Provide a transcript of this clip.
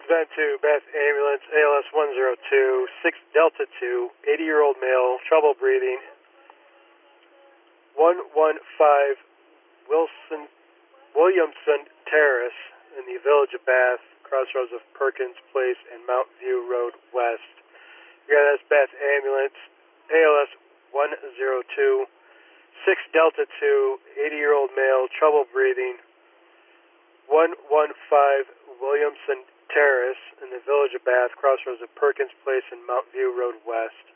Sven 2, Bath Ambulance, ALS 102, 6 Delta 2, 80-year-old male, trouble breathing. 115 Williamson Terrace in the village of Bath, crossroads of Perkins Place and Mount View Road West. Again, that's Bath Ambulance, ALS 102, 6 Delta 2, 80-year-old male, trouble breathing. 115 Williamson Terrace in the village of Bath, crossroads of Perkins Place and Mount View Road West.